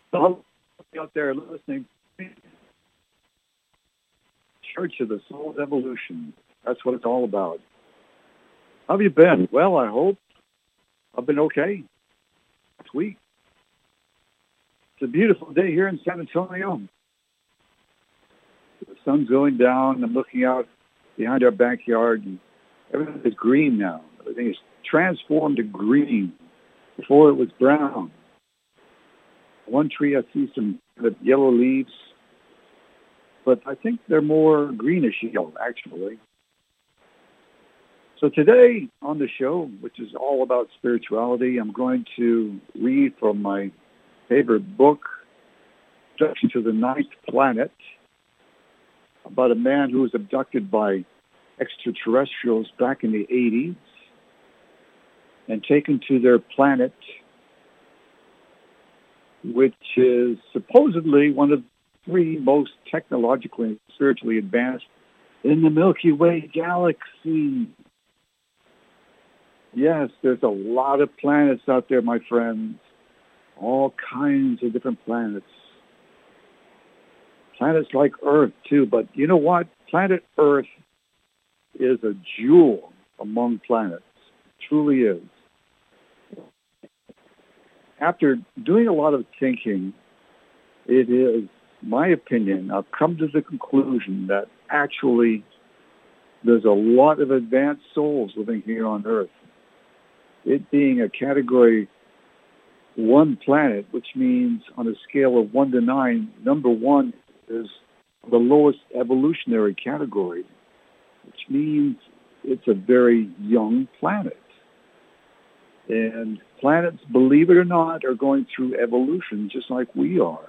Hello, out there listening. Church of the Soul's Evolution. That's what it's all about. How have you been? Well, I hope I've been okay. Sweet. It's a beautiful day here in San Antonio. The sun's going down. I'm looking out behind our backyard, and everything is green now. Everything is transformed to green. Before it was brown. One tree, I see some yellow leaves, but I think they're more greenish yellow, actually. So today on the show, which is all about spirituality, I'm going to read from my favorite book, Introduction to the Ninth Planet, about a man who was abducted by extraterrestrials back in the 80s and taken to their planet, which is supposedly one of the three most technologically and spiritually advanced in the Milky Way galaxy. Yes, there's a lot of planets out there, my friends. All kinds of different planets. Planets like Earth, too. But you know what? Planet Earth is a jewel among planets. It truly is. After doing a lot of thinking, it is my opinion, I've come to the conclusion that actually there's a lot of advanced souls living here on Earth. It being a Category 1 planet, which means on a scale of 1 to 9, number 1 is the lowest evolutionary category, which means it's a very young planet. And planets, believe it or not, are going through evolution just like we are.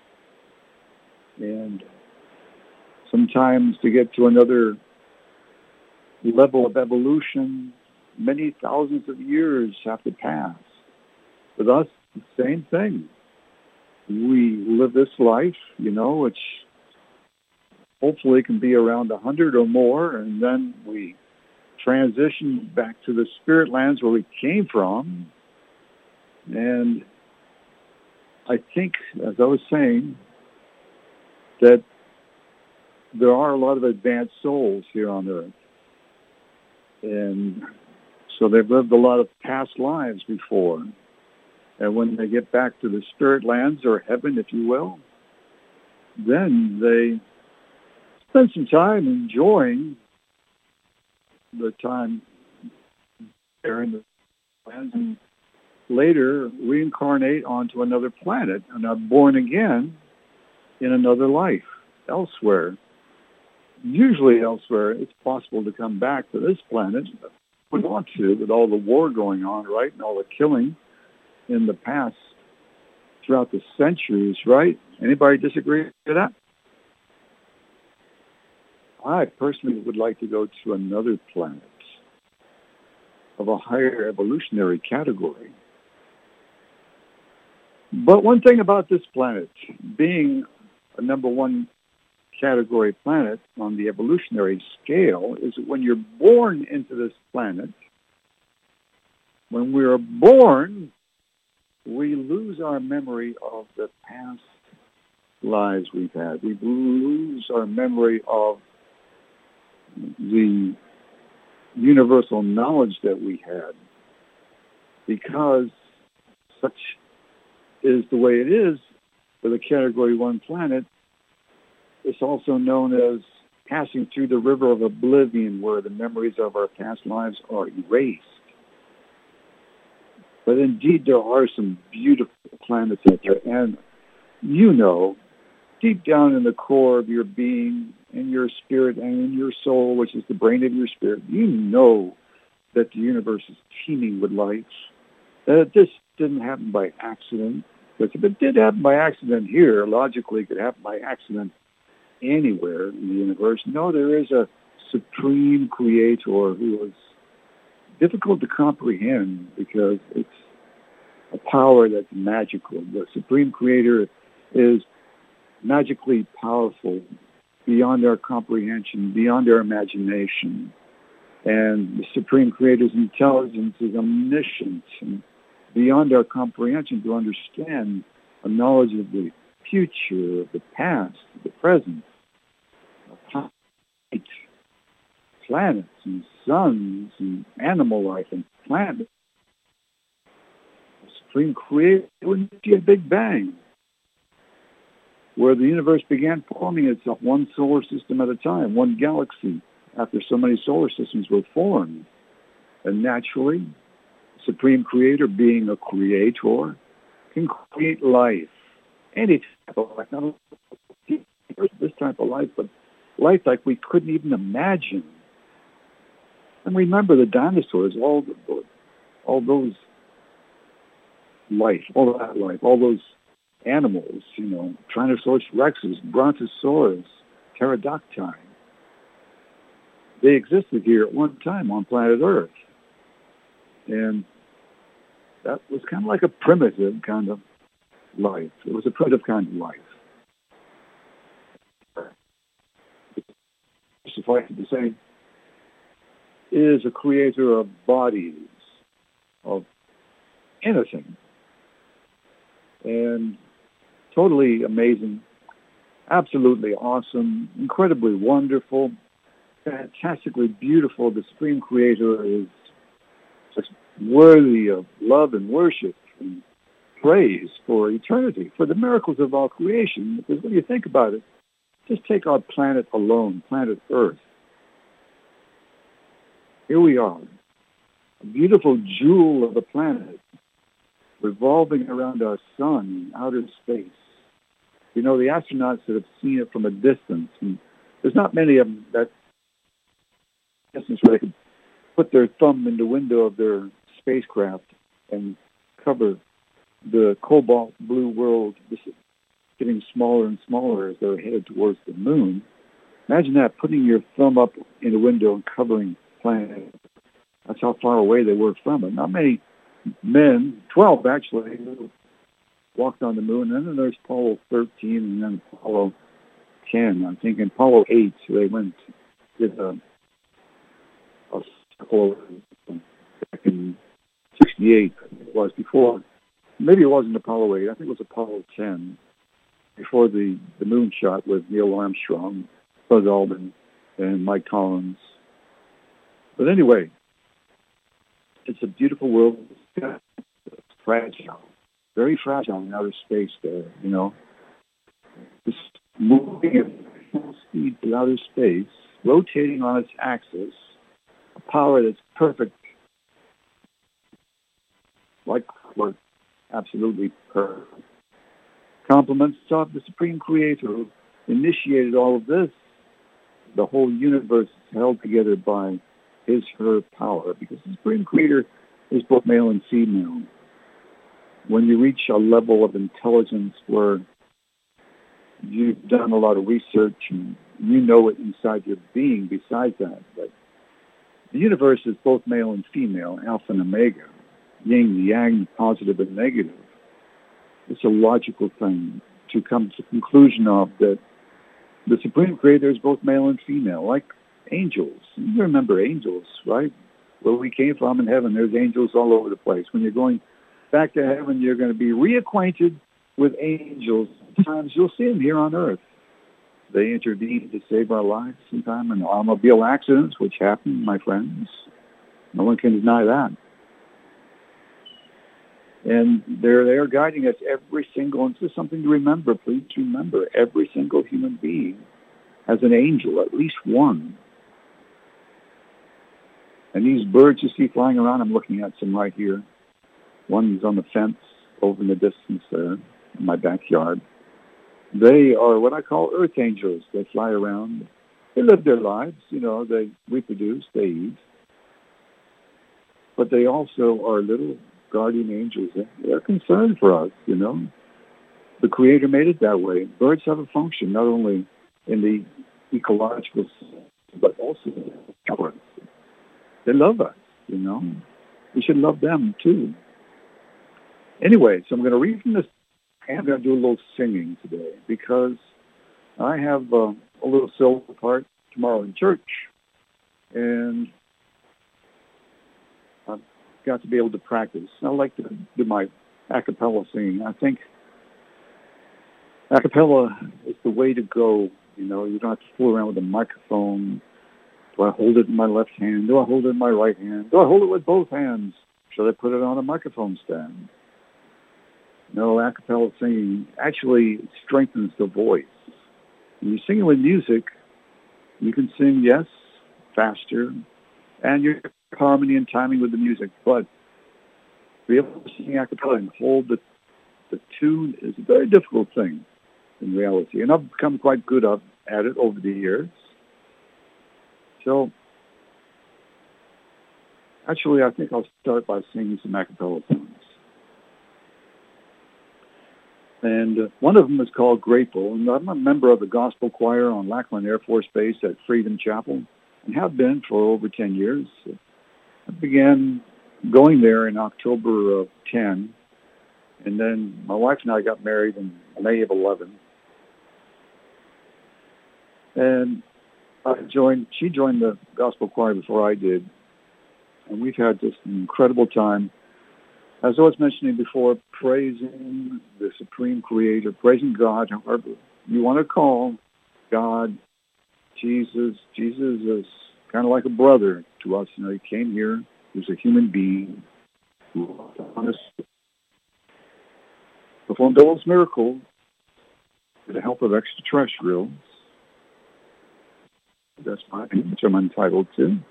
And sometimes to get to another level of evolution, many thousands of years have to pass. With us, the same thing. We live this life, which hopefully can be around 100 or more, and then we transition back to the spirit lands where we came from. And I think, as I was saying, that there are a lot of advanced souls here on Earth. And so they've lived a lot of past lives before. And when they get back to the spirit lands, or heaven, if you will, then they spend some time enjoying the time there in the lands, and later reincarnate onto another planet and are born again in another life elsewhere. Usually elsewhere, it's possible to come back to this planet. We want to, with all the war going on, right, and all the killing in the past throughout the centuries, right? Anybody disagree with that? I personally would like to go to another planet of a higher evolutionary category. But one thing about this planet, being a number 1 category planet on the evolutionary scale, is that when you're born into this planet, when we are born, we lose our memory of the past lives we've had. We lose our memory of the universal knowledge that we had, because such is the way it is with a Category 1 planet. It's also known as passing through the river of oblivion, where the memories of our past lives are erased. But indeed, there are some beautiful planets out there, and deep down in the core of your being, in your spirit and in your soul, which is the brain of your spirit, that the universe is teeming with life. That this didn't happen by accident. Because if it did happen by accident here, logically it could happen by accident anywhere in the universe. No, there is a supreme creator who is difficult to comprehend because it's a power that's magical. The supreme creator is magically powerful, beyond our comprehension, beyond our imagination. And the supreme creator's intelligence is omniscient and beyond our comprehension to understand a knowledge of the future, of the past, of the present, of planets and suns and animal life and planets. The Supreme Creator wouldn't see a Big Bang, where the universe began forming itself one solar system at a time, one galaxy, after so many solar systems were formed. And naturally, the Supreme Creator, being a creator, can create life. Any type of life, not only this type of life, but life like we couldn't even imagine. And remember the dinosaurs, all those life, all that life, all those animals, Tyrannosaurus rexes, Brontosaurus, Pterodactyl. They existed here at one time on planet Earth. And that was kind of like a primitive kind of life. It was a primitive kind of life. Suffice it to say, is a creator of bodies, of anything. And totally amazing, absolutely awesome, incredibly wonderful, fantastically beautiful. The Supreme Creator is just worthy of love and worship and praise for eternity, for the miracles of all creation. Because when you think about it, just take our planet alone, planet Earth. Here we are, a beautiful jewel of a planet revolving around our sun in outer space. The astronauts that have seen it from a distance, and there's not many of them that distance where they can put their thumb in the window of their spacecraft and cover the cobalt blue world. This is getting smaller and smaller as they're headed towards the moon. Imagine that, putting your thumb up in the window and covering the planet. That's how far away they were from it. Not many men, 12 actually, who walked on the moon. And then there's Apollo 13 and then Apollo 10. I'm thinking Apollo 8, they went, did a circle back in 68, it was before. Maybe it wasn't Apollo 8, I think it was Apollo 10, before the moon shot with Neil Armstrong, Buzz Aldrin, and Mike Collins. But anyway, it's a beautiful world. It's fragile, very fragile in outer space there, Just moving at full speed through outer space, rotating on its axis, a power that's perfect, like absolutely perfect. Compliments of the Supreme Creator who initiated all of this. The whole universe is held together by her power, because the Supreme Creator is both male and female. When you reach a level of intelligence where you've done a lot of research and you know it inside your being besides that, but the universe is both male and female, alpha and omega, yin and yang, positive and negative. It's a logical thing to come to the conclusion of that the Supreme Creator is both male and female, like angels. You remember angels, right? Where we came from in heaven, there's angels all over the place. When you're going back to heaven, you're going to be reacquainted with angels. Sometimes you'll see them here on earth. They intervene to save our lives sometime in automobile accidents, which happen, my friends. No one can deny that. And they're there guiding us every single, and this is something to remember, please remember, every single human being has an angel, at least one. And these birds you see flying around, I'm looking at some right here. One's on the fence over in the distance there in my backyard. They are what I call earth angels. They fly around. They live their lives, they reproduce, they eat. But they also are little guardian angels. They're concerned for us, The Creator made it that way. Birds have a function, not only in the ecological sense, but also in the They love us, We should love them, too. Anyway, so I'm going to read from this. I'm going to do a little singing today because I have a little solo part tomorrow in church, and got to be able to practice. I like to do my a cappella singing. I think A cappella is the way to go. You know, you don't have to fool around with a microphone. Do I hold it in my left hand? Do I hold it in my right hand? Do I hold it with both hands? Should I put it on a microphone stand? No, a cappella singing actually strengthens the voice. When you're singing with music, you can sing, yes, faster, and you're harmony and timing with the music, but to be able to sing a cappella and hold the tune is a very difficult thing in reality. And I've become quite good at it over the years. So, actually, I think I'll start by singing some a cappella songs. And one of them is called Grateful. And I'm a member of the gospel choir on Lackland Air Force Base at Freedom Chapel and have been for over 10 years. I began going there in October of 10. And then my wife and I got married in May of 11. And she joined the gospel choir before I did. And we've had just an incredible time. As I was mentioning before, praising the Supreme Creator, praising God, however you want to call God, Jesus. Jesus is kind of like a brother to us. You know, he came here. He was a human being who performed all those miracles with the help of extraterrestrials. That's my which I'm entitled to.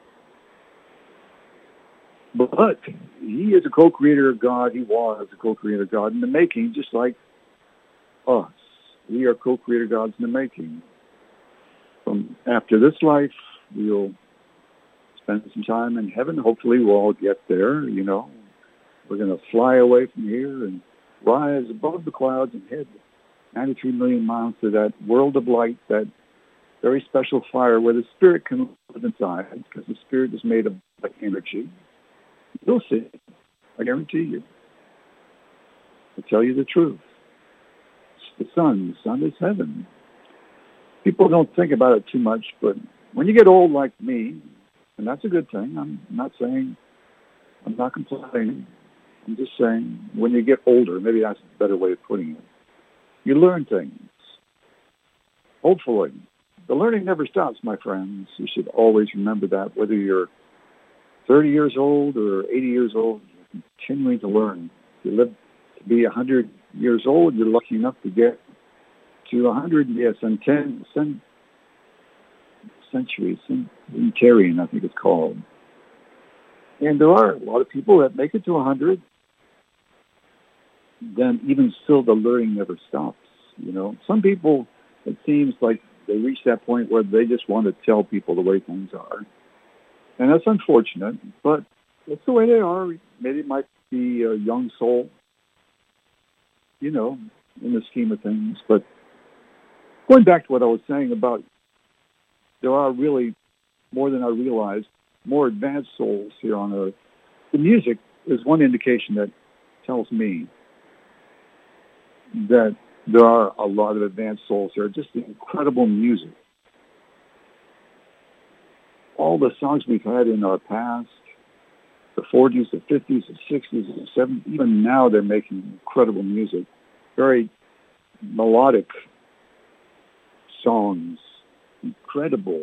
But he is a co-creator of God. He was a co-creator of God in the making, just like us. We are co-creator gods in the making. From after this life, we'll spend some time in heaven. Hopefully we'll all get there, you know. We're going to fly away from here and rise above the clouds and head 93 million miles to that world of light, that very special fire where the spirit can live inside, because the spirit is made of energy. You'll see it. I guarantee you. I tell you the truth. It's the sun. The sun is heaven. People don't think about it too much, but when you get old like me, and that's a good thing, I'm not complaining. I'm just saying when you get older, maybe that's a better way of putting it, you learn things. Hopefully. The learning never stops, my friends. You should always remember that, whether you're 30 years old or 80 years old, you're continuing to learn. If you live to be 100 years old, you're lucky enough to get to 100, yes, and 10 centuries, centenarian, I think it's called. And there are a lot of people that make it to 100, then even still the learning never stops, you know. Some people, it seems like they reach that point where they just want to tell people the way things are. And that's unfortunate, but that's the way they are. Maybe it might be a young soul, you know, in the scheme of things. But going back to what I was saying about there are really, more than I realized, more advanced souls here on Earth. The music is one indication that tells me that there are a lot of advanced souls here. Just incredible music. All the songs we've had in our past, the 40s, the 50s, the 60s, the 70s, even now they're making incredible music. Very melodic songs. Incredible.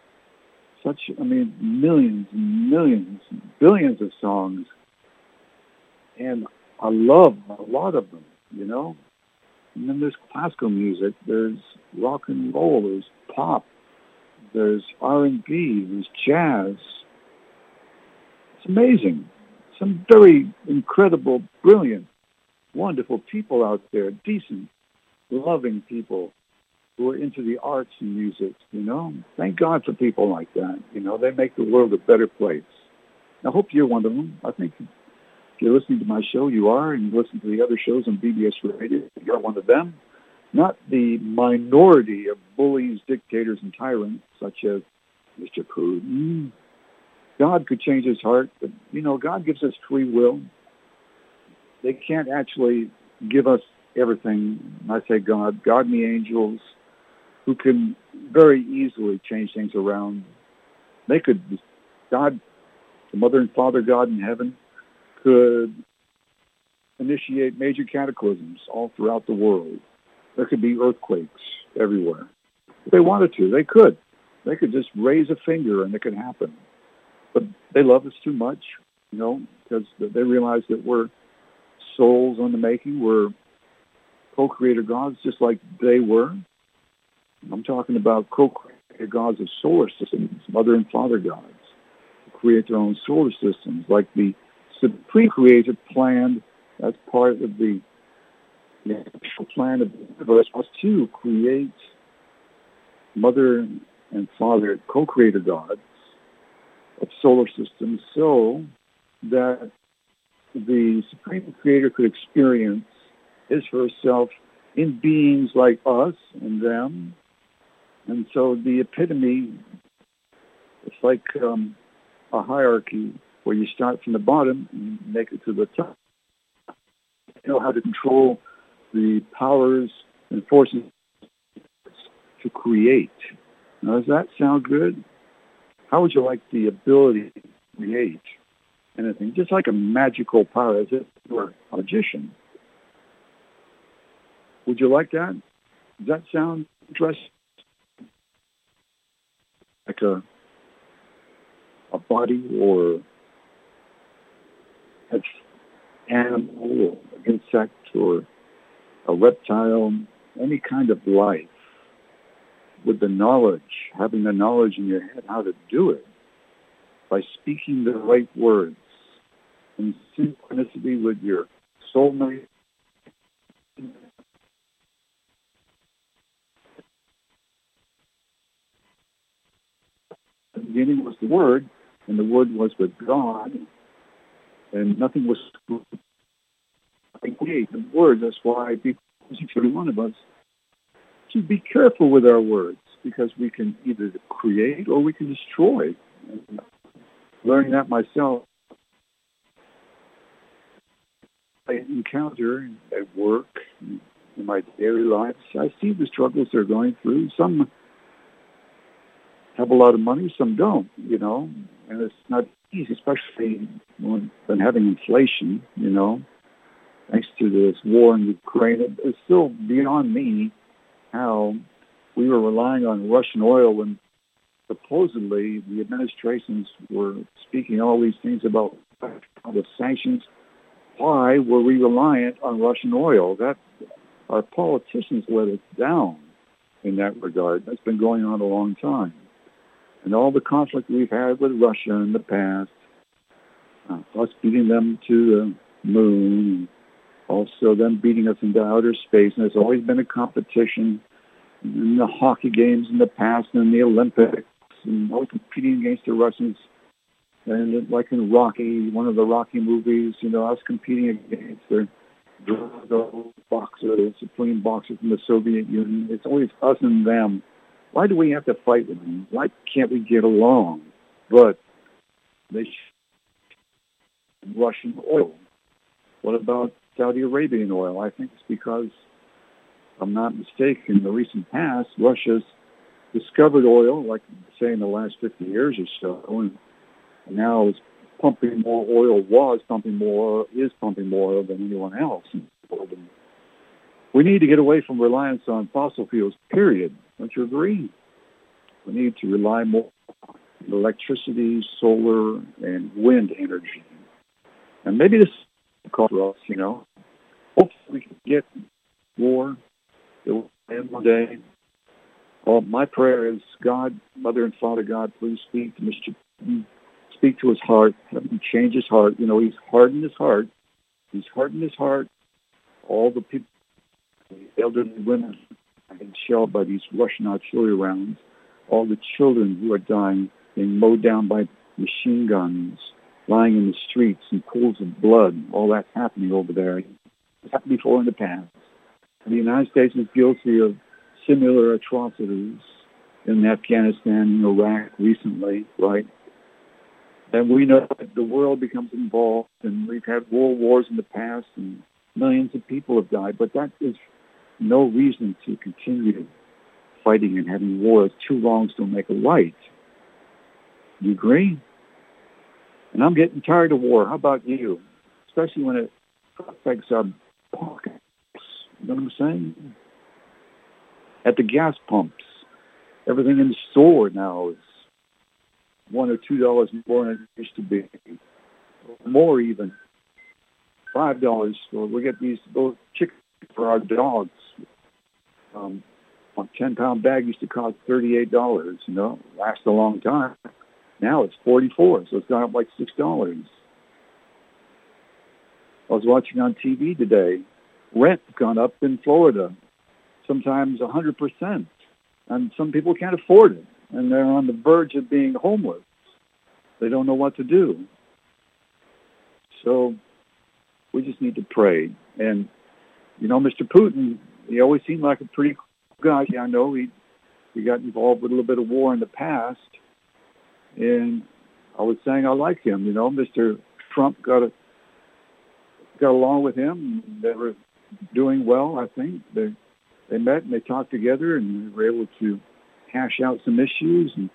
Millions and millions, billions of songs. And I love a lot of them, you know. And then there's classical music, there's rock and roll, there's pop, there's R&B, there's jazz. It's amazing. Some very incredible, brilliant, wonderful people out there, decent, loving people who are into the arts and music, you know. Thank God for people like that. You know, they make the world a better place. I hope you're one of them. I think if you're listening to my show, you are, and you listen to the other shows on BBS Radio, you're one of them. Not the minority of bullies, dictators, and tyrants, such as Mr. Putin. God could change his heart, but, you know, God gives us free will. They can't actually give us everything. I say God and the angels, who can very easily change things around. They could, God, the Mother and Father God in heaven, could initiate major cataclysms all throughout the world. There could be earthquakes everywhere. If they wanted to, they could. They could just raise a finger and it could happen. But they love us too much, because they realize that we're souls on the making. We're co-creator gods just like they were. I'm talking about co-creator gods of solar systems, mother and father gods, who create their own solar systems, like the supreme creator planned as part of the actual plan of the universe was to create mother and father co-creator gods of solar systems so that the supreme creator could experience his herself in beings like us and them. And so the epitome, it's like a hierarchy where you start from the bottom and make it to the top. You know how to control the powers and forces to create. Now, does that sound good? How would you like the ability to create anything? Just like a magical power, as if you were a magician. Would you like that? Does that sound interesting? Like a body or an animal or an insect or a reptile, any kind of life, with the knowledge, having the knowledge in your head how to do it by speaking the right words in synchronicity with your soulmate. The beginning was the Word, and the Word was with God, and nothing was created. The Word, that's why people, each every one of us, should be careful with our words, because we can either create or we can destroy. And learning that myself, I encounter at work, in my daily life, I see the struggles they're going through. Some have a lot of money, some don't, and it's not easy, especially when having inflation, thanks to this war in Ukraine. It's still beyond me how we were relying on Russian oil when supposedly the administrations were speaking all these things about the sanctions. Why were we reliant on Russian oil? That our politicians let us down in that regard. That's been going on a long time. And all the conflict we've had with Russia in the past, us beating them to the moon, also them beating us into outer space, and there's always been a competition in the hockey games in the past and in the Olympics, and always competing against the Russians. And like in Rocky, one of the Rocky movies, us competing against the boxer, the supreme boxer from the Soviet Union. It's always us and them. Why do we have to fight with them? Why can't we get along? But they Russian oil. What about Saudi Arabian oil? I think it's because, if I'm not mistaken, in the recent past, Russia's discovered oil, like say in the last 50 years or so, and now is pumping more oil, is pumping more oil than anyone else. We need to get away from reliance on fossil fuels, period. Don't you agree? We need to rely more on electricity, solar, and wind energy. And maybe this is called for us, Hopefully we can get war. It will end one day. Well, my prayer is, God, Mother and Father God, please speak to Mr. Putin. Speak to his heart. Have him change his heart. He's hardened his heart. He's hardened his heart. All the people, the elderly women, have been shelled by these Russian artillery rounds. All the children who are dying, being mowed down by machine guns, lying in the streets in pools of blood. All that's happening over there. It's happened before in the past. And the United States is guilty of similar atrocities in Afghanistan and Iraq recently, right? And we know that the world becomes involved, and we've had world wars in the past, and millions of people have died, but that is no reason to continue fighting and having wars. Two wrongs don't make a right. You agree? And I'm getting tired of war. How about you? Especially when it affects our pockets. You know what I'm saying? at the gas pumps. Everything in the store now is $1 or $2 more than it used to be, more even, $5. So we get those chickens for our dogs. A 10-pound bag used to cost $38. Last a long time. Now it's $44, so it's gone up like $6. I was watching on TV today. Rent's gone up in Florida, sometimes 100%, and some people can't afford it, and they're on the verge of being homeless. They don't know what to do. So we just need to pray. And, Mr. Putin, he always seemed like a pretty cool guy. I know he got involved with a little bit of war in the past, and I was saying I like him. Mr. Trump got along with him. They were doing well, I think. They met and they talked together, and they were able to hash out some issues. And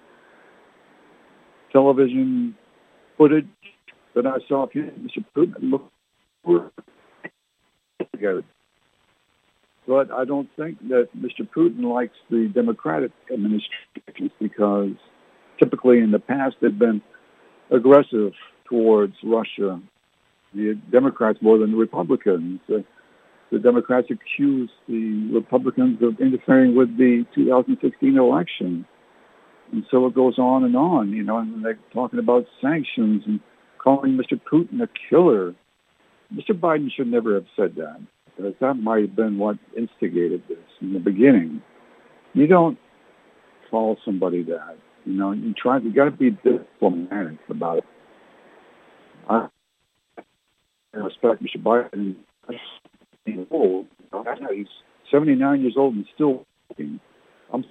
television footage that I saw of Mr. Putin looked together. But I don't think that Mr. Putin likes the Democratic administrations because typically in the past they've been aggressive towards Russia. The Democrats more than the Republicans. The Democrats accused the Republicans of interfering with the 2016 election. And so it goes on, and they're talking about sanctions and calling Mr. Putin a killer. Mr. Biden should never have said that, because that might have been what instigated this in the beginning. You don't call somebody that. You got to be diplomatic about it. I respect Mr. Biden. He's old. He's 79 years old and still working. I'm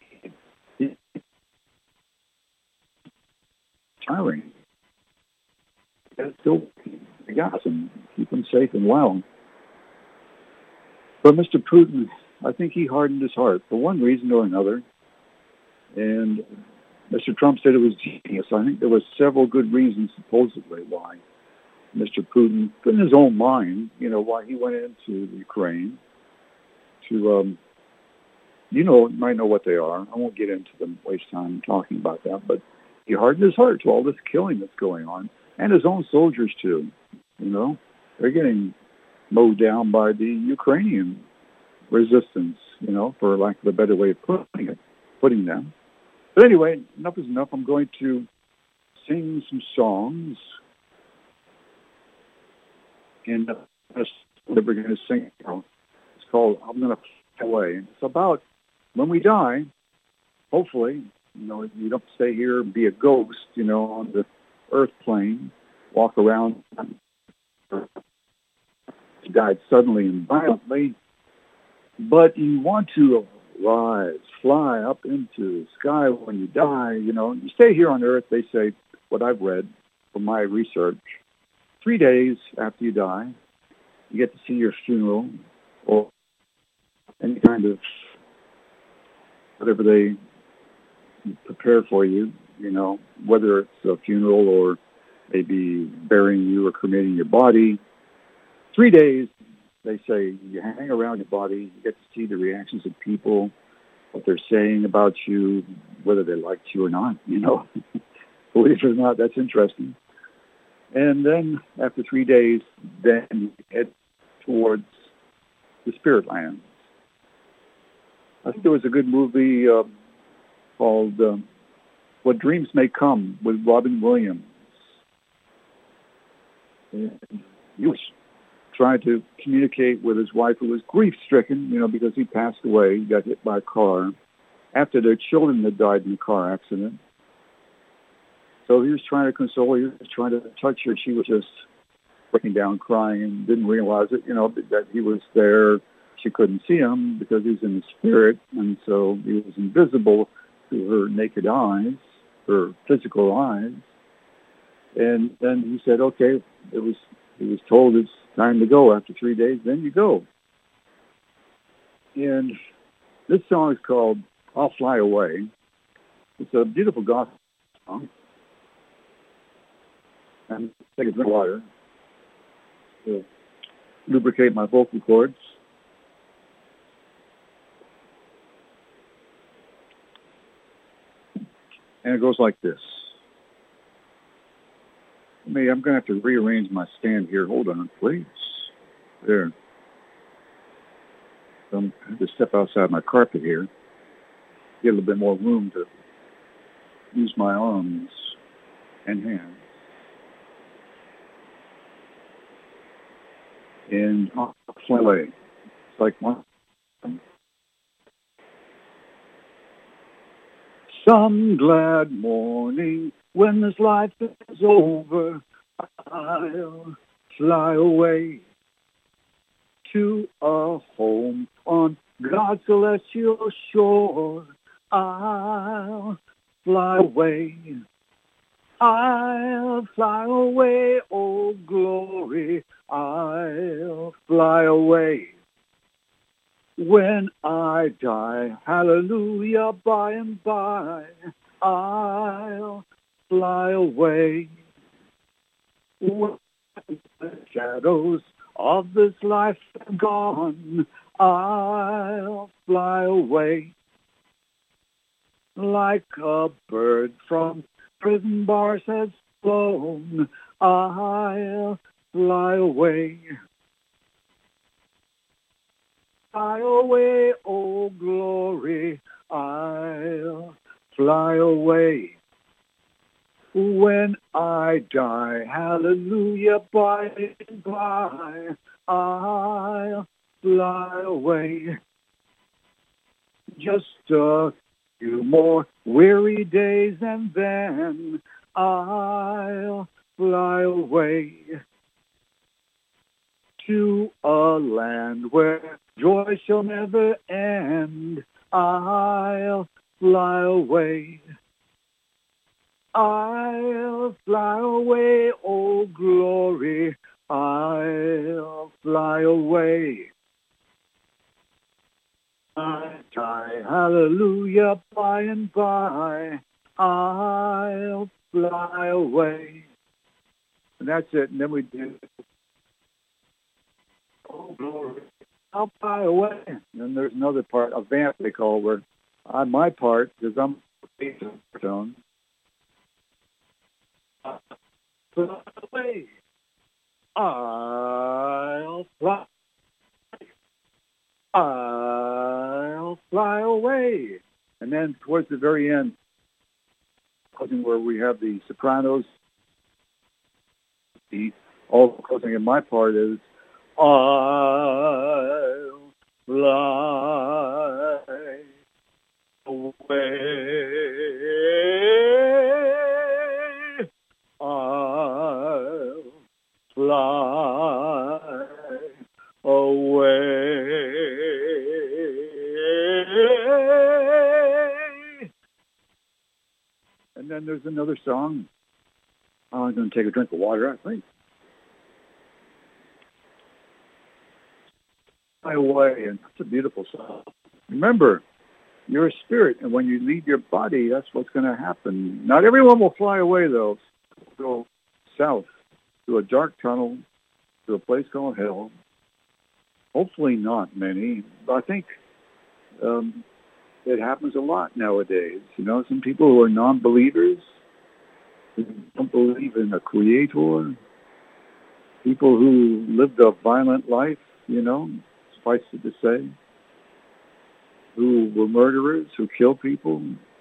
tiring. Still working. I got him. Keep him safe and well. But Mr. Putin, I think he hardened his heart for one reason or another. And Mr. Trump said it was genius. I think there were several good reasons, supposedly, why Mr. Putin, in his own mind, why he went into Ukraine to, might know what they are. I won't get into them, waste time talking about that, but he hardened his heart to all this killing that's going on, and his own soldiers, too. They're getting mowed down by the Ukrainian resistance, for lack of a better way of putting them. But anyway, enough is enough. I'm going to sing some songs. And we're going to sing. It's called "I'm Going to Fly Away." It's about when we die. Hopefully, you don't stay here and be a ghost, on the earth plane, walk around. You died suddenly and violently, but you want to rise, fly up into the sky when you die. You stay here on earth. They say, what I've read from my research. 3 days after you die, you get to see your funeral or any kind of whatever they prepare for you, whether it's a funeral or maybe burying you or cremating your body. 3 days, they say, you hang around your body, you get to see the reactions of people, what they're saying about you, whether they liked you or not, Believe it or not, that's interesting. And then after 3 days, then you head towards the spirit lands. I think there was a good movie called What Dreams May Come with Robin Williams. And he was trying to communicate with his wife, who was grief-stricken, because he passed away. He got hit by a car after their children had died in a car accident. So he was trying to console her. He was trying to touch her. She was just breaking down crying and didn't realize it, that he was there. She couldn't see him because he was in the spirit, and so he was invisible to her naked eyes, her physical eyes. And then he said, okay, he was told it's time to go after 3 days, then you go. And this song is called I'll Fly Away. It's a beautiful gospel song. And take a drink of water to lubricate my vocal cords. And it goes like this. I'm going to have to rearrange my stand here. Hold on, please. There. I have to step outside my carpet here. Get a little bit more room to use my arms and hands. And I'll play. It's like one. Some glad morning when this life is over, I'll fly away to a home on God's celestial shore. I'll fly away. I'll fly away, oh glory. I'll fly away. When I die, hallelujah, by and by, I'll fly away. When the shadows of this life are gone, I'll fly away. Like a bird from prison bars has flown, I'll fly away. Fly away, oh glory, I'll fly away. When I die, hallelujah, by and by, I'll fly away. Just a few more weary days and then I'll fly away to a land where joy shall never end. I'll fly away. I'll fly away, oh glory. I'll fly away. I die, hallelujah, by and by. I'll fly away. And that's it. And then we do. Oh, glory. I'll fly away. And then there's another part, a vamp they call, where on my part, because I'm a tone, fly away. I'll fly. I'll fly away. And then towards the very end, where we have the sopranos, the all closing in my part is I'll fly away. I'll fly away. And then there's another song. I'm going to take a drink of water, I think. Fly away, and it's a beautiful song. Remember, you're a spirit, and when you leave your body, that's what's going to happen. Not everyone will fly away, though. Go south to a dark tunnel, to a place called hell. Hopefully not many, but I think it happens a lot nowadays. You know, some people who are non-believers, who don't believe in a creator, people who lived a violent life, you know, suffice it to say, who were murderers, who killed people.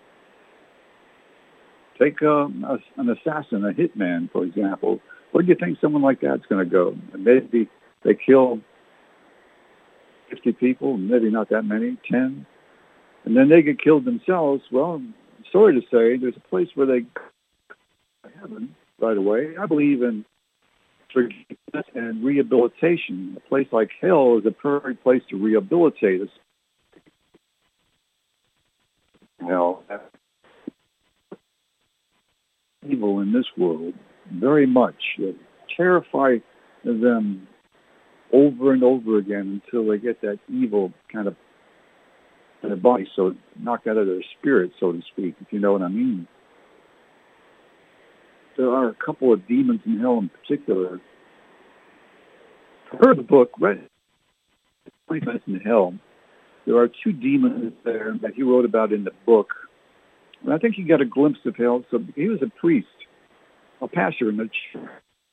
Take an assassin, a hitman, for example. Where do you think someone like that's going to go? And maybe they kill 50 people, maybe not that many, 10. And then they get killed themselves. Well, sorry to say, there's a place where they go to heaven right away. I believe in forgiveness and rehabilitation. A place like hell is a perfect place to rehabilitate us. Hell, evil in this world, very much. Terrify them over and over again until they get that evil kind of in their body, so knocked out of their spirit, so to speak, if you know what I mean. There are a couple of demons in hell in particular. I heard the book, read 20 Minutes in Hell. There are two demons there that he wrote about in the book. And I think he got a glimpse of hell. So he was a priest, a pastor in the church.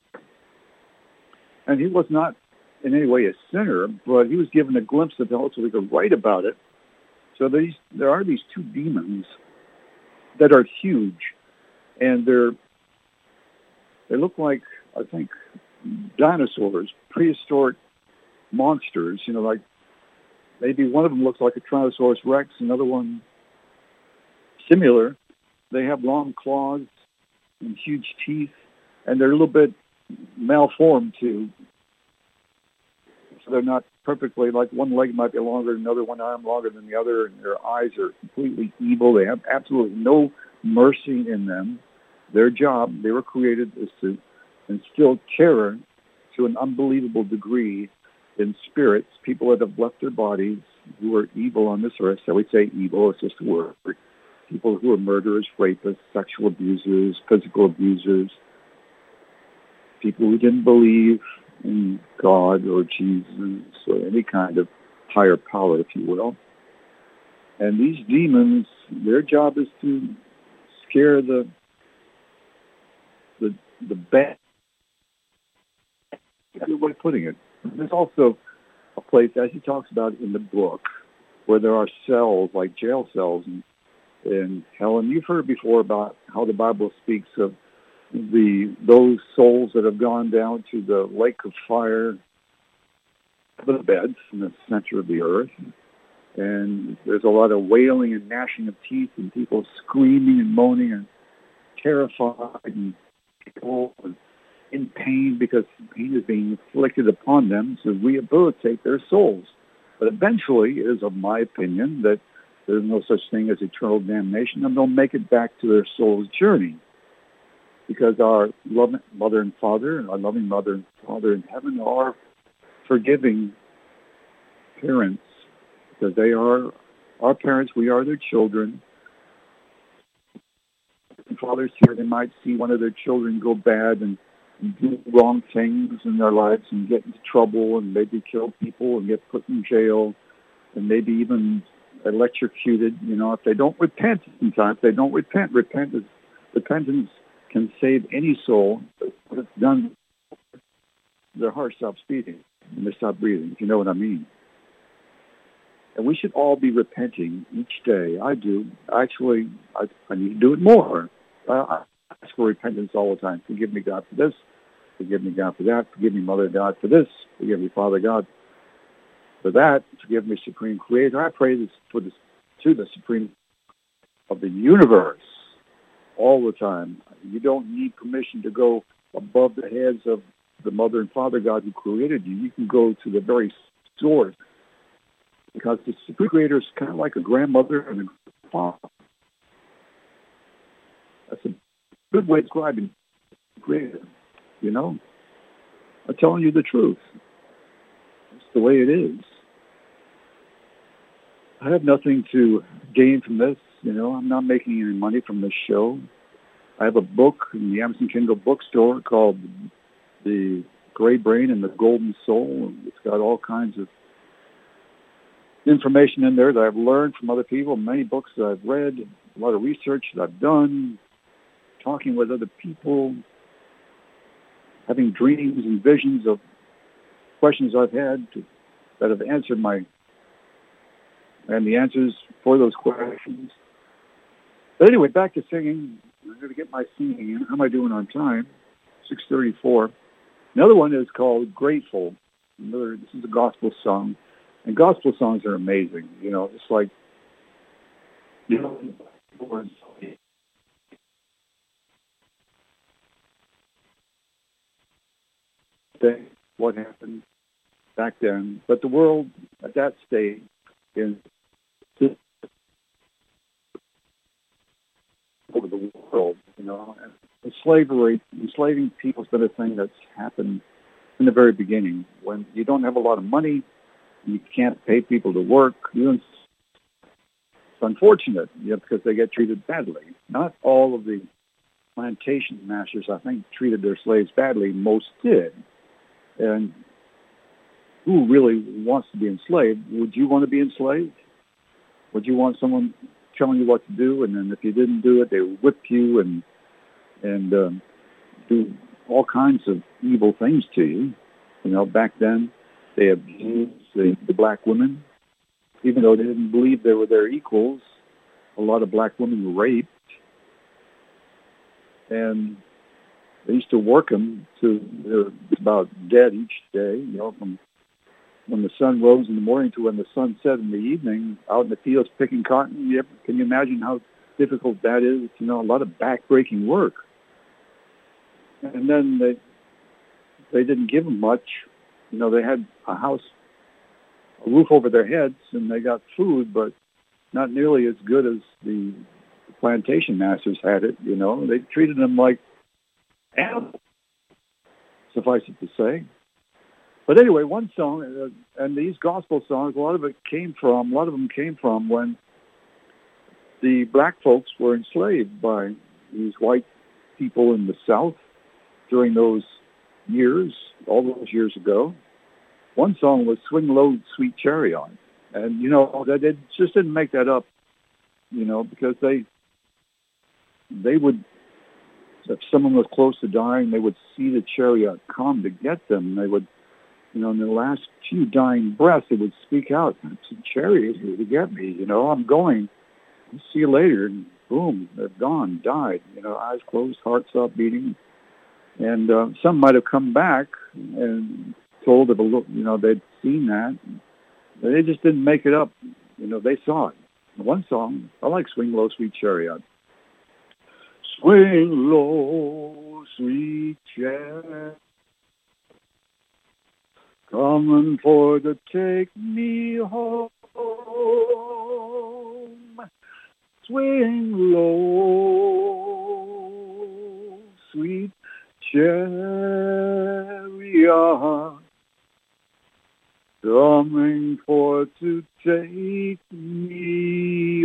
And he was not in any way a sinner, but he was given a glimpse of hell so he could write about it. So there are these two demons that are huge, and they look like, I think, dinosaurs, prehistoric monsters. Like maybe one of them looks like a Tyrannosaurus Rex, another one similar. They have long claws and huge teeth, and they're a little bit malformed too. So they're not perfectly, like one leg might be longer than another, one arm longer than the other, and their eyes are completely evil. They have absolutely no mercy in them. Their job, they were created, is to instill terror to an unbelievable degree in spirits, people that have left their bodies, who are evil on this earth. So we say evil, it's just a word. People who are murderers, rapists, sexual abusers, physical abusers, people who didn't believe in God or Jesus or any kind of higher power, if you will. And these demons, their job is to scare the bad. That's a good way of putting it. There's also a place, as he talks about in the book, where there are cells, like jail cells in hell. And you've heard before about how the Bible speaks of those souls that have gone down to the lake of fire, the beds in the center of the earth. And there's a lot of wailing and gnashing of teeth and people screaming and moaning and terrified and people in pain because pain is being inflicted upon them to rehabilitate their souls. But eventually, it is of my opinion that there's no such thing as eternal damnation, and they'll make it back to their soul's journey. Because our loving mother and father, and our loving mother and father in heaven are forgiving parents, because they are our parents, we are their children. And fathers here, they might see one of their children go bad and do wrong things in their lives and get into trouble and maybe kill people and get put in jail and maybe even electrocuted. If they don't repent sometimes, they don't repent. Repentance can save any soul, but when it's done, their heart stops beating and they stop breathing, if you know what I mean. And we should all be repenting each day. I do. Actually, I need to do it more. I ask for repentance all the time. Forgive me, God, for this. Forgive me, God, for that. Forgive me, Mother God, for this. Forgive me, Father God, for that. Forgive me, Supreme Creator. I pray this to the Supreme of the universe all the time. You don't need permission to go above the heads of the Mother and Father God who created you. You can go to the very source, because the Supreme Creator is kind of like a grandmother and a father. That's a good way of describing the Creator, I'm telling you the truth. It's the way it is. I have nothing to gain from this. I'm not making any money from this show. I have a book in the Amazon Kindle bookstore called The Gray Brain and the Golden Soul. It's got all kinds of information in there that I've learned from other people, many books that I've read, a lot of research that I've done, talking with other people, having dreams and visions of questions I've had that have answered and the answers for those questions. But anyway, back to singing. I'm going to get my singing in. How am I doing on time? 6:34. Another one is called Grateful. This is a gospel song. And gospel songs are amazing. It's like, what happened back then. But the world at that stage is over the world, and enslaving people has been a thing that's happened in the very beginning. When you don't have a lot of money, you can't pay people to work. It's unfortunate, because they get treated badly. Not all of the plantation masters, I think, treated their slaves badly. Most did. And who really wants to be enslaved? Would you want to be enslaved? Would you want someone telling you what to do, and then if you didn't do it, they would whip you and do all kinds of evil things to you. You know, back then they abused the black women, even though they didn't believe they were their equals. A lot of black women were raped, and they used to work them to they're about dead each day. You know, from when the sun rose in the morning to when the sun set in the evening, out in the fields picking cotton. Can you imagine how difficult that is? You know, a lot of back-breaking work. And then they didn't give them much. You know, they had a house, a roof over their heads, and they got food, but not nearly as good as the plantation masters had it. You know, they treated them like animals, suffice it to say. But anyway, one song, and these gospel songs, a lot of them came from when the black folks were enslaved by these white people in the South during those years, all those years ago. One song was Swing Low, Sweet Chariot. And, you know, they just didn't make that up, you know, because they would, if someone was close to dying, they would see the chariot come to get them. They would, you know, in the last few dying breaths, they would speak out, "It's a chariot here to get me, you know, I'm going. I'll see you later." And boom, they're gone, died, you know, eyes closed, heart stopped beating. And some might have come back and told of a look, you know, they'd seen that. They just didn't make it up. You know, they saw it. One song, I like Swing Low, Sweet Chariot. Swing low, sweet chariot, coming for to take me home. Swing low, sweet chariot, coming for to take me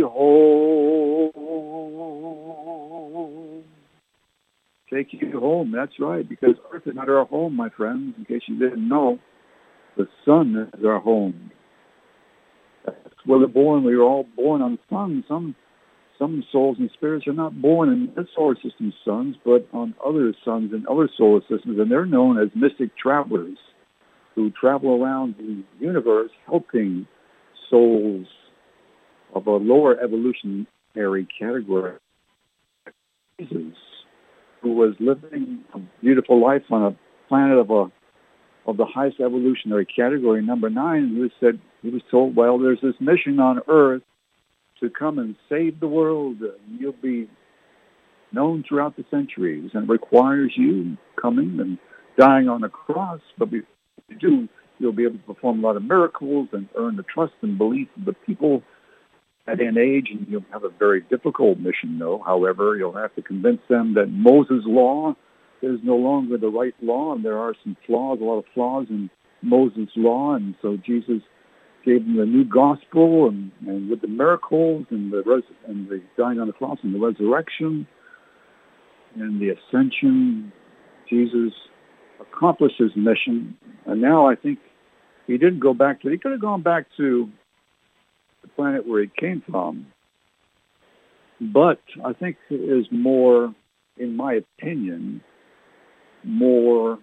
home. Take you home, that's right, because earth is not our home, my friends, in case you didn't know. The sun is our home. That's where we're born. We were all born on the sun. Some souls and spirits are not born in this solar system's suns, but on other suns and other solar systems, and they're known as mystic travelers who travel around the universe helping souls of a lower evolutionary category. Jesus, who was living a beautiful life on a planet of the highest evolutionary category, number 9, he was told, well, there's this mission on Earth to come and save the world. You'll be known throughout the centuries, and it requires you coming and dying on a cross, but before you do, you'll be able to perform a lot of miracles and earn the trust and belief of the people at an age, and you'll have a very difficult mission, though. However, you'll have to convince them that Moses' law is no longer the right law, and there are some flaws, a lot of flaws in Moses' law, and so Jesus gave them the new gospel, and with the miracles and the dying on the cross and the resurrection and the ascension, Jesus accomplished his mission. And now I think he didn't go back to, he could have gone back to the planet where he came from, but I think it is more, in my opinion, more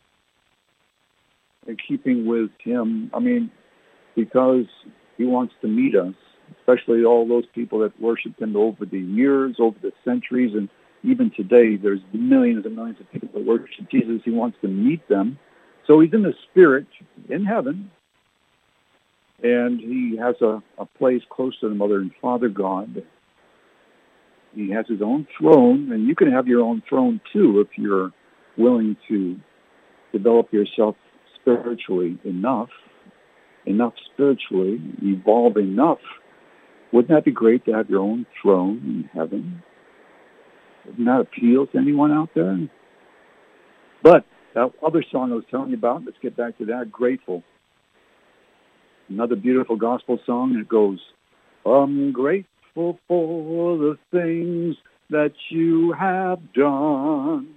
in keeping with him. I mean, because he wants to meet us, especially all those people that worshiped him over the years, over the centuries, and even today there's millions and millions of people that worship Jesus. He wants to meet them. So he's in the spirit in heaven, and he has a place close to the Mother and Father God. He has his own throne, and you can have your own throne too if you're willing to develop yourself spiritually enough spiritually, evolve enough. Wouldn't that be great to have your own throne in heaven? Wouldn't that appeal to anyone out there? But that other song I was telling you about, let's get back to that, Grateful. Another beautiful gospel song, and it goes, I'm grateful for the things that you have done.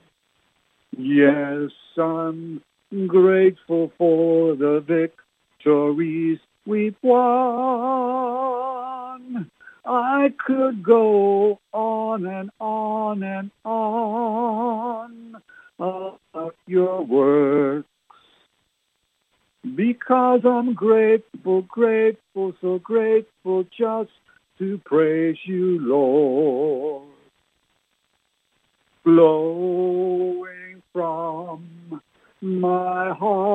Yes, I'm grateful for the victories we've won. I could go on and on and on about your works because I'm grateful, grateful, so grateful just to praise you, Lord. Flowing from my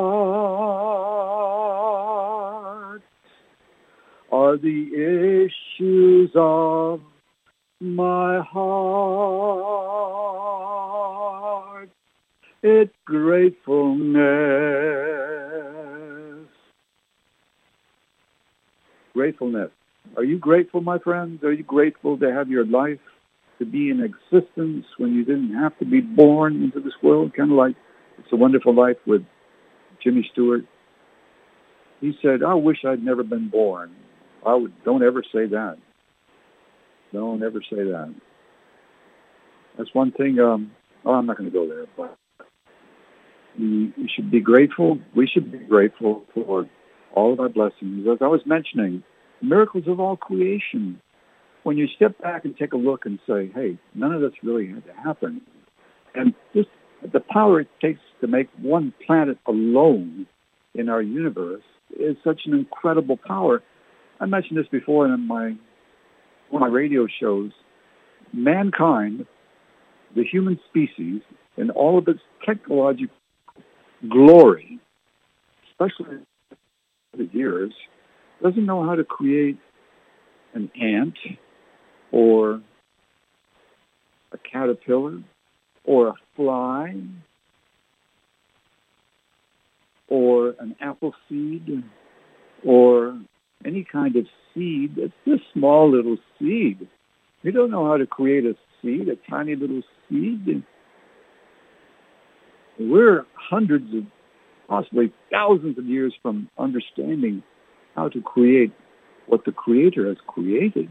heart are the issues of my heart. It's gratefulness. Gratefulness. Are you grateful, my friends? Are you grateful to have your life to be in existence when you didn't have to be born into this world? Kind of like It's a Wonderful Life with Jimmy Stewart. He said, I wish I'd never been born. Don't ever say that. Don't ever say that. That's one thing. I'm not going to go there, but you should be grateful. We should be grateful for all of our blessings. As I was mentioning, miracles of all creation. When you step back and take a look and say, hey, none of this really had to happen. And just the power it takes to make one planet alone in our universe is such an incredible power. I mentioned this before in one of my radio shows. Mankind, the human species, in all of its technological glory, especially in the years, doesn't know how to create an ant or a caterpillar or a fly or an apple seed or any kind of seed. It's this small little seed. We don't know how to create a seed, a tiny little seed. We're hundreds of, possibly thousands of years from understanding how to create what the Creator has created.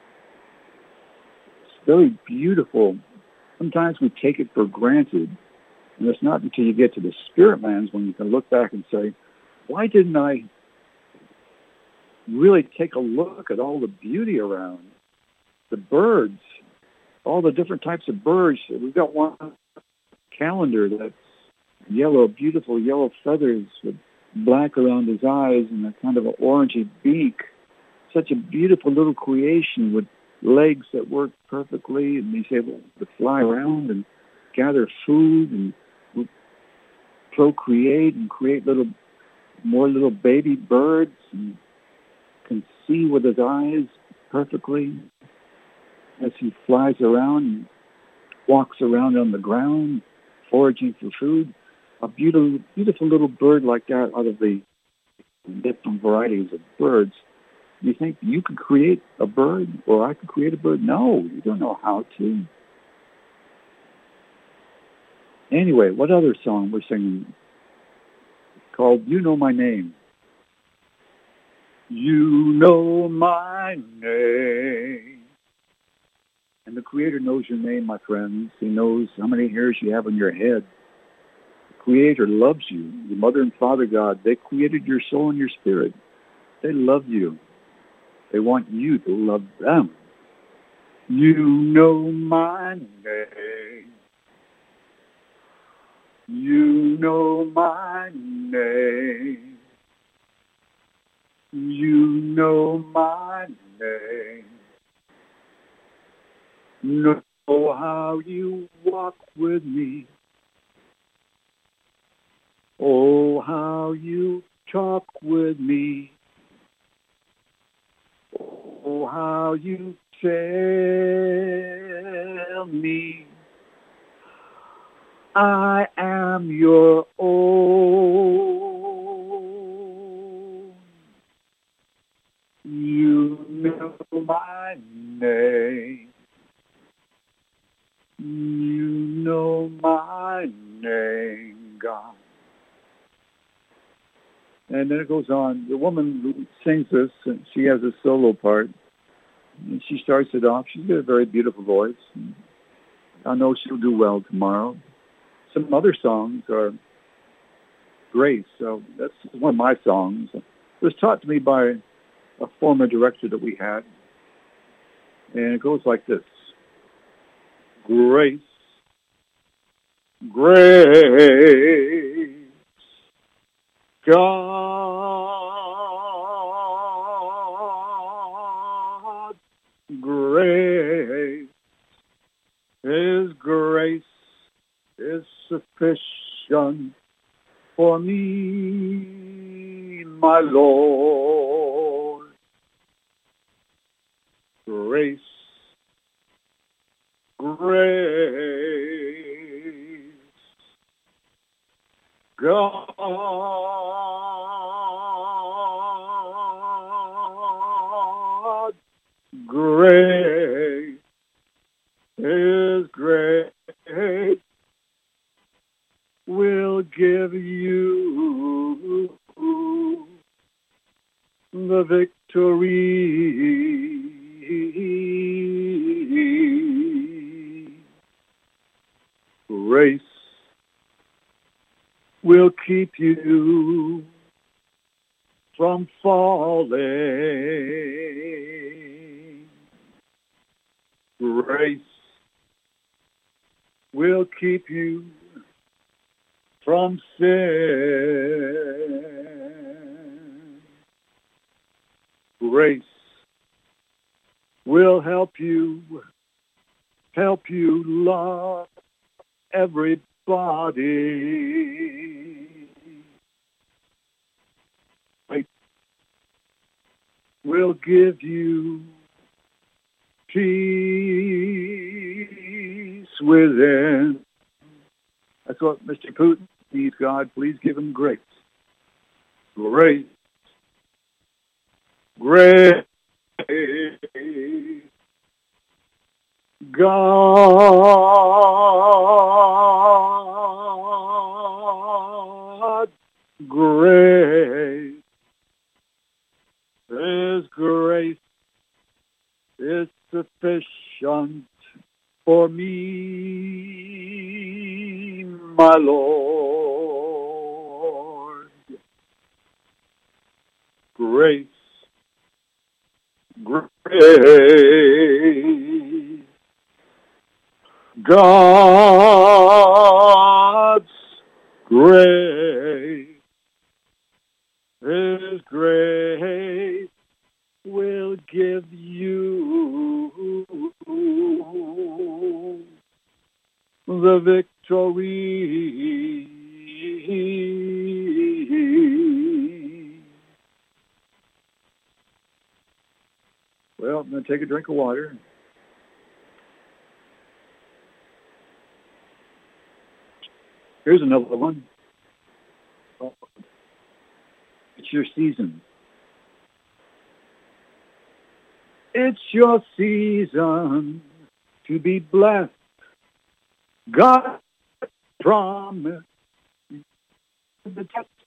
It's very beautiful. Sometimes we take it for granted, and it's not until you get to the spirit lands when you can look back and say, why didn't I really take a look at all the beauty around? The birds, all the different types of birds. We've got one calendar that's yellow, beautiful yellow feathers with black around his eyes and a kind of an orangey beak. Such a beautiful little creation with legs that work perfectly, and he's able to fly around and gather food and procreate and create more little baby birds, and can see with his eyes perfectly as he flies around and walks around on the ground foraging for food. A beautiful, beautiful little bird like that out of the different varieties of birds. You think you could create a bird, or I could create a bird? No, you don't know how to. Anyway, what other song we're singing? It's called You Know My Name. You know my name. And the Creator knows your name, my friends. He knows how many hairs you have on your head. The Creator loves you. Your mother and father God, they created your soul and your spirit. They love you. They want you to love them. You know my name. You know my name. You know my name. Know how you walk with me. Oh, how you talk with me. Oh, how you tell me I am your own. You know my name. You know my name, God. And then it goes on. The woman who sings this, and she has a solo part, and she starts it off. She's got a very beautiful voice. I know she'll do well tomorrow. Some other songs are great. So that's one of my songs. It was taught to me by a former director that we had. And it goes like this. Grace, grace, God, grace, His grace is sufficient for me, my Lord. Grace, grace, God, grace, His grace will give you the victory. Grace will keep you from falling. Grace will keep you from sin. Grace will help you love everybody. Grace will give you peace within. That's what Mr. Putin needs, God. Please give him grace. Grace. Grace. God. Grace. His grace is sufficient for me, my Lord. Grace, grace, God's grace, His grace will give you the victory. Well, I'm going to take a drink of water. Here's another one. It's your season. It's your season to be blessed. God promised the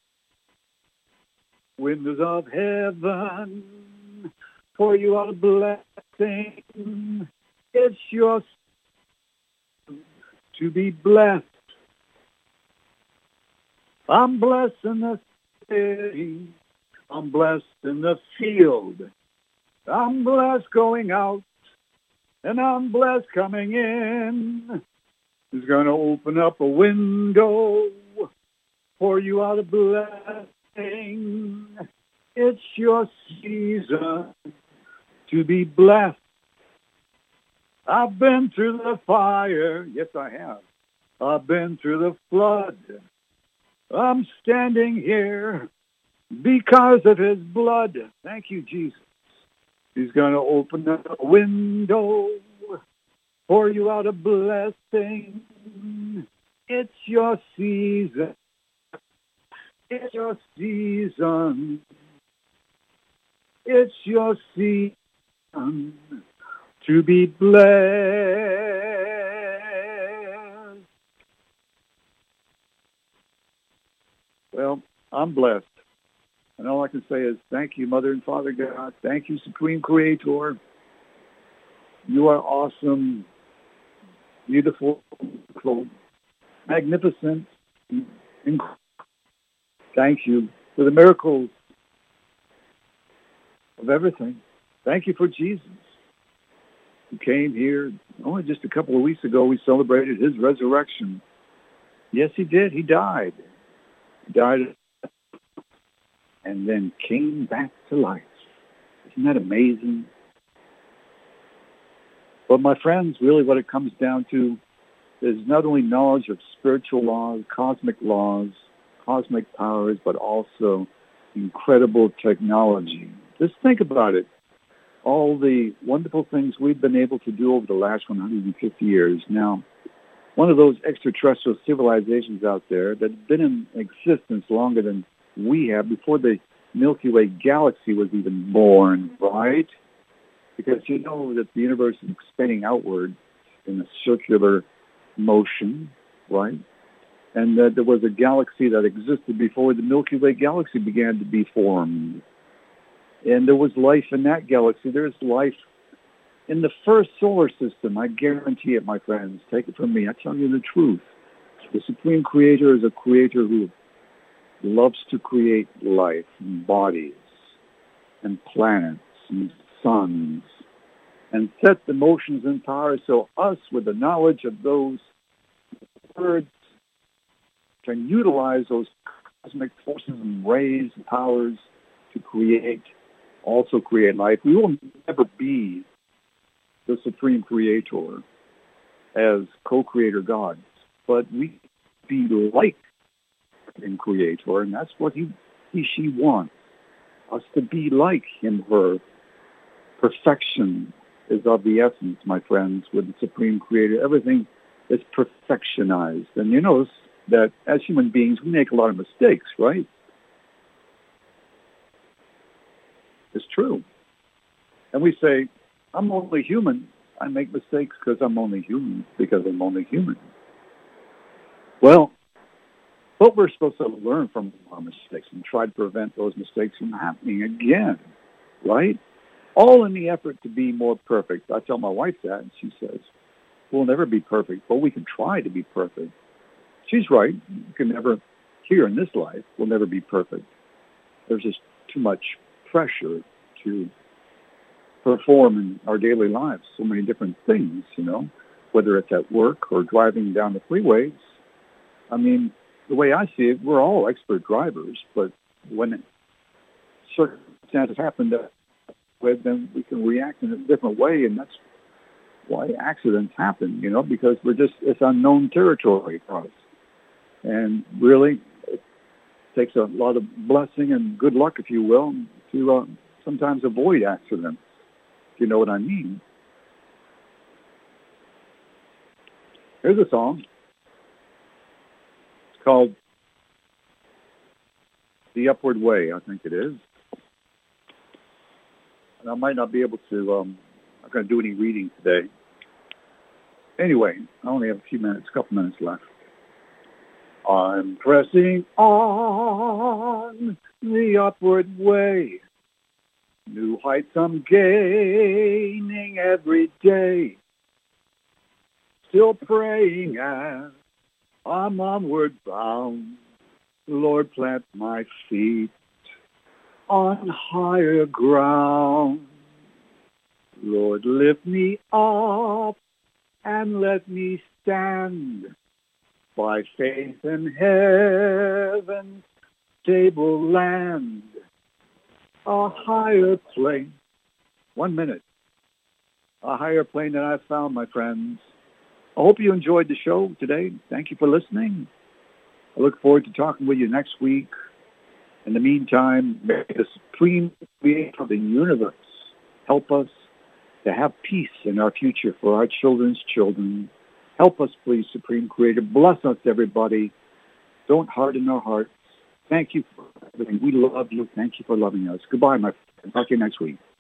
windows of heaven for you are a blessing. It's your season to be blessed. I'm blessed in the city. I'm blessed in the field. I'm blessed going out, and I'm blessed coming in. He's going to open up a window, pour you out a blessing. It's your season to be blessed. I've been through the fire. Yes, I have. I've been through the flood. I'm standing here because of His blood. Thank you, Jesus. He's going to open up a window, pour you out a blessing. It's your season. It's your season. It's your season to be blessed. Well, I'm blessed. And all I can say is thank you, Mother and Father God. Thank you, Supreme Creator. You are awesome, beautiful, magnificent. Thank you for the miracles of everything. Thank you for Jesus. who came here only just a couple of weeks ago. We celebrated his resurrection. Yes, he did. He died. He died and then came back to life. Isn't that amazing? But my friends, really what it comes down to is not only knowledge of spiritual laws, cosmic powers, but also incredible technology. Just think about it. All the wonderful things we've been able to do over the last 150 years. Now, one of those extraterrestrial civilizations out there that have been in existence longer than we have, before the Milky Way galaxy was even born, right? Because you know that the universe is expanding outward in a circular motion, right? And that there was a galaxy that existed before the Milky Way galaxy began to be formed. And there was life in that galaxy. There's life in the first solar system. I guarantee it, my friends. Take it from me. I tell you the truth. The Supreme Creator is a creator who loves to create life and bodies and planets and suns and set the motions in power so us, with the knowledge of those words, can utilize those cosmic forces and rays and powers to also create life. We will never be the Supreme Creator as co-creator gods, but we be like the Creator, and that's what she wants us to be like him, her. Perfection is of the essence, my friends, with the Supreme Creator. Everything is perfectionized. And you notice that as human beings, we make a lot of mistakes, right? It's true. And we say, I'm only human. I make mistakes because I'm only human, Well, but we're supposed to learn from our mistakes and try to prevent those mistakes from happening again, right? All in the effort to be more perfect. I tell my wife that, and she says, we'll never be perfect, but we can try to be perfect. She's right. You can never, here in this life, we'll never be perfect. There's just too much pressure to perform in our daily lives. So many different things, whether it's at work or driving down the freeways. I mean, the way I see it, we're all expert drivers, but when circumstances happen then we can react in a different way, and that's why accidents happen, because it's unknown territory for us. And really, it takes a lot of blessing and good luck, if you will, to sometimes avoid accidents, if you know what I mean. Here's a song. It's called The Upward Way, I think it is. And I might not be able to, I'm not going to do any reading today. Anyway, I only have a couple minutes left. I'm pressing on the upward way. New heights I'm gaining every day. Still praying as I'm onward bound. Lord, plant my feet on higher ground. Lord, lift me up and let me stand by faith in heaven's stable land. A higher plane. 1 minute. A higher plane than I've found, my friends. I hope you enjoyed the show today. Thank you for listening. I look forward to talking with you next week. In the meantime, may the Supreme Creator of the universe help us to have peace in our future for our children's children. Help us, please, Supreme Creator. Bless us, everybody. Don't harden our hearts. Thank you for everything. We love you. Thank you for loving us. Goodbye, my friend. Talk to you next week.